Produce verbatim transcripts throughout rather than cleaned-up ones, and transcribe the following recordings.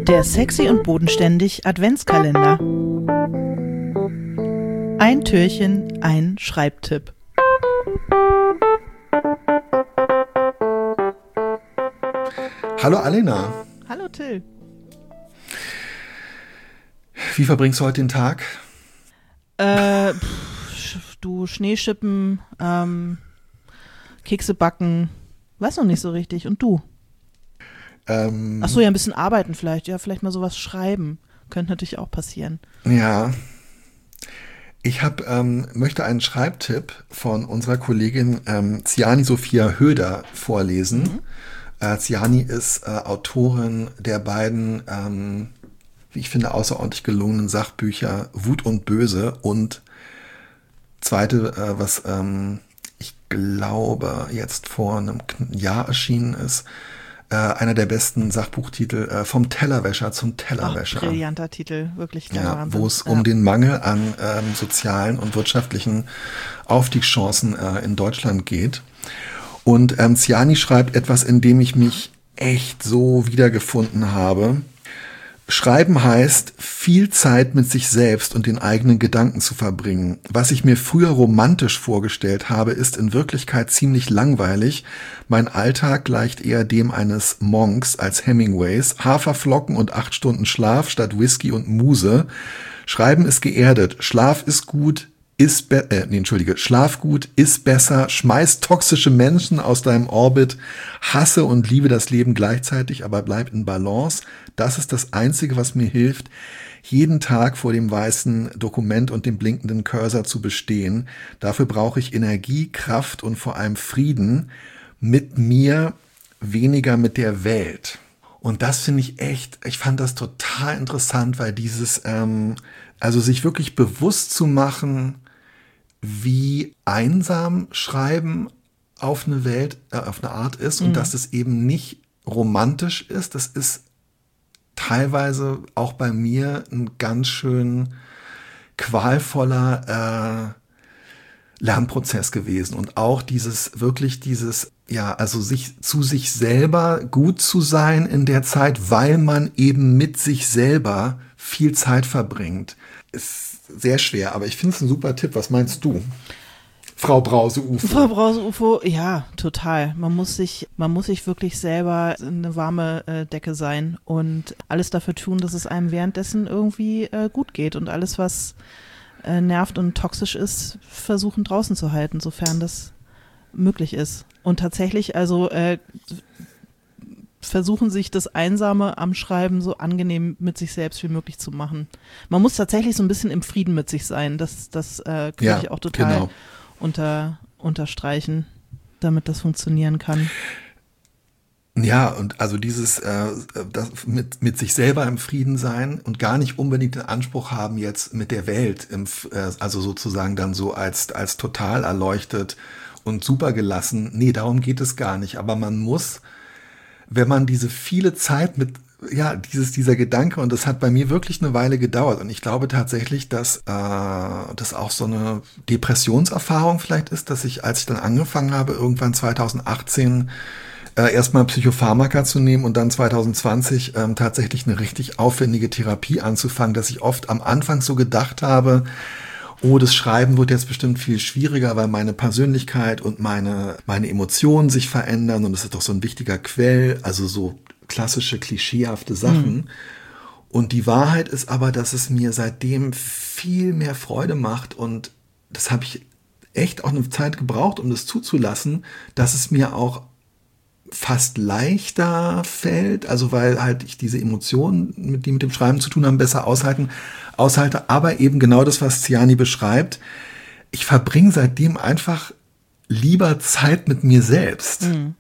Der Sexy und Bodenständig Adventskalender. Ein Türchen, ein Schreibtipp. Hallo Alena. Hallo Till. Wie verbringst du heute den Tag? Äh, pff, du Schneeschippen, ähm, Kekse backen, weiß noch nicht so richtig. Und du? Ähm, Ach so, ja, ein bisschen arbeiten vielleicht. Ja, vielleicht mal sowas schreiben. Könnte natürlich auch passieren. Ja. Ich hab, ähm, möchte einen Schreibtipp von unserer Kollegin ähm, Ziani Sophia Höder vorlesen. Mhm. Äh, Ziani ist äh, Autorin der beiden, ähm, wie ich finde, außerordentlich gelungenen Sachbücher Wut und Böse und zweite, äh, was ähm, ich glaube jetzt vor einem Jahr erschienen ist, äh, einer der besten Sachbuchtitel, äh, vom Tellerwäscher zum Tellerwäscher. Ach, brillanter Titel, wirklich der ja, Wahnsinn. wo es ja. um den Mangel an ähm, sozialen und wirtschaftlichen Aufstiegschancen äh, in Deutschland geht. Und ähm, Ziani schreibt etwas, in dem ich mich echt so wiedergefunden habe. Schreiben heißt, viel Zeit mit sich selbst und den eigenen Gedanken zu verbringen. Was ich mir früher romantisch vorgestellt habe, ist in Wirklichkeit ziemlich langweilig. Mein Alltag gleicht eher dem eines Monks als Hemingways. Haferflocken und acht Stunden Schlaf statt Whisky und Muse. Schreiben ist geerdet, Schlaf ist gut, ist be- äh, nee, entschuldige, Schlaf gut, ist besser, schmeiß toxische Menschen aus deinem Orbit, hasse und liebe das Leben gleichzeitig, aber bleib in Balance. Das ist das Einzige, was mir hilft, jeden Tag vor dem weißen Dokument und dem blinkenden Cursor zu bestehen. Dafür brauche ich Energie, Kraft und vor allem Frieden mit mir, weniger mit der Welt. Und das finde ich echt, ich fand das total interessant, weil dieses, ähm, also sich wirklich bewusst zu machen, wie einsam Schreiben auf eine Welt, äh, auf eine Art ist und mhm. dass es eben nicht romantisch ist. Das ist teilweise auch bei mir ein ganz schön qualvoller äh, Lernprozess gewesen. Und auch dieses, wirklich dieses, ja, also sich zu sich selber gut zu sein in der Zeit, weil man eben mit sich selber viel Zeit verbringt, ist sehr schwer, aber ich finde es ein super Tipp. Was meinst du? Frau Brause-Ufo. Frau Brause-Ufo, ja, total. Man muss sich, man muss sich wirklich selber eine warme äh, Decke sein und alles dafür tun, dass es einem währenddessen irgendwie äh, gut geht und alles, was äh, nervt und toxisch ist, versuchen draußen zu halten, sofern das möglich ist. Und tatsächlich, also äh, versuchen sich das Einsame am Schreiben so angenehm mit sich selbst wie möglich zu machen. Man muss tatsächlich so ein bisschen im Frieden mit sich sein. Das, das äh, kann ja, ich auch total genau. unter, unterstreichen, damit das funktionieren kann. Ja, und also dieses äh, das mit, mit sich selber im Frieden sein und gar nicht unbedingt den Anspruch haben, jetzt mit der Welt, im, äh, also sozusagen dann so als, als total erleuchtet und super gelassen. Nee, darum geht es gar nicht. Aber man muss, wenn man diese viele Zeit mit, ja, dieses, dieser Gedanke, und das hat bei mir wirklich eine Weile gedauert. Und ich glaube tatsächlich, dass äh, das auch so eine Depressionserfahrung vielleicht ist, dass ich, als ich dann angefangen habe, irgendwann zwanzig achtzehn äh, erstmal Psychopharmaka zu nehmen und dann zwanzig zwanzig ähm, tatsächlich eine richtig aufwendige Therapie anzufangen, dass ich oft am Anfang so gedacht habe, oh, das Schreiben wird jetzt bestimmt viel schwieriger, weil meine Persönlichkeit und meine, meine Emotionen sich verändern und das ist doch so ein wichtiger Quell, also so klassische, klischeehafte Sachen. Mhm. Und die Wahrheit ist aber, dass es mir seitdem viel mehr Freude macht und das habe ich echt auch eine Zeit gebraucht, um das zuzulassen, dass es mir auch fast leichter fällt, also weil halt ich diese Emotionen, die mit dem Schreiben zu tun haben, besser aushalten, aushalte, aber eben genau das, was Ziani beschreibt. Ich verbringe seitdem einfach lieber Zeit mit mir selbst. Mhm.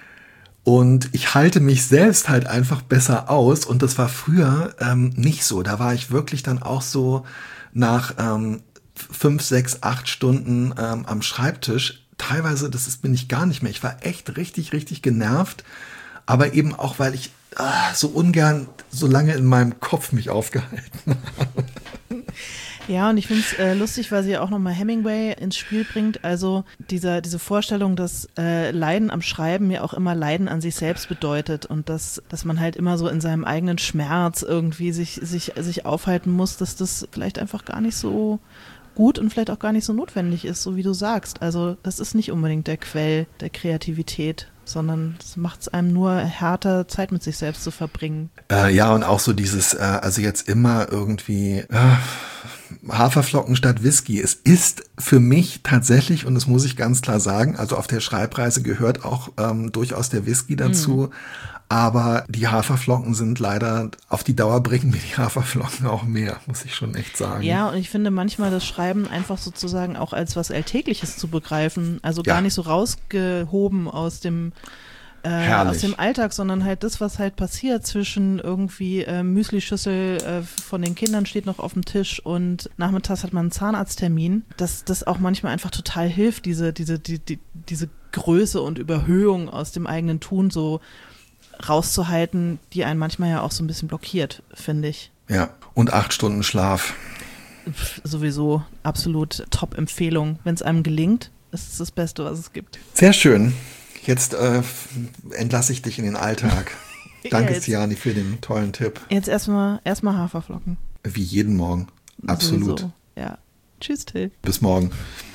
Und ich halte mich selbst halt einfach besser aus und das war früher ähm, nicht so. Da war ich wirklich dann auch so nach ähm, fünf, sechs, acht Stunden ähm, am Schreibtisch. Teilweise, das ist, bin ich gar nicht mehr. Ich war echt richtig, richtig genervt. Aber eben auch, weil ich ah, so ungern so lange in meinem Kopf mich aufgehalten habe. Ja, und ich finde es äh, lustig, weil sie ja auch nochmal Hemingway ins Spiel bringt. Also dieser, diese Vorstellung, dass äh, Leiden am Schreiben ja auch immer Leiden an sich selbst bedeutet und dass, dass man halt immer so in seinem eigenen Schmerz irgendwie sich, sich, sich aufhalten muss, dass das vielleicht einfach gar nicht so gut und vielleicht auch gar nicht so notwendig ist, so wie du sagst. Also das ist nicht unbedingt der Quell der Kreativität, sondern es macht es einem nur härter, Zeit mit sich selbst zu verbringen. Äh, ja, und auch so dieses, äh, also jetzt immer irgendwie äh, Haferflocken statt Whisky. Es ist für mich tatsächlich, und das muss ich ganz klar sagen, also auf der Schreibreise gehört auch ähm, durchaus der Whisky dazu. Mm. Aber die Haferflocken sind leider, auf die Dauer bringen mir die Haferflocken auch mehr, muss ich schon echt sagen. Ja, und ich finde manchmal das Schreiben einfach sozusagen auch als was Alltägliches zu begreifen. Also Ja. gar nicht so rausgehoben aus dem Äh, aus dem Alltag, sondern halt das, was halt passiert zwischen irgendwie äh, Müslischüssel äh, von den Kindern steht noch auf dem Tisch und nachmittags hat man einen Zahnarzttermin, dass das auch manchmal einfach total hilft, diese, diese, die, die, diese Größe und Überhöhung aus dem eigenen Tun so rauszuhalten, die einen manchmal ja auch so ein bisschen blockiert, finde ich. Ja, und acht Stunden Schlaf. Pff, sowieso absolut Top-Empfehlung. Wenn es einem gelingt, ist es das Beste, was es gibt. Sehr schön. Jetzt äh, entlasse ich dich in den Alltag. Danke, ja, Siani, für den tollen Tipp. Jetzt erstmal erstmal Haferflocken. Wie jeden Morgen. Absolut. Sowieso. Ja. Tschüss, Till. Bis morgen.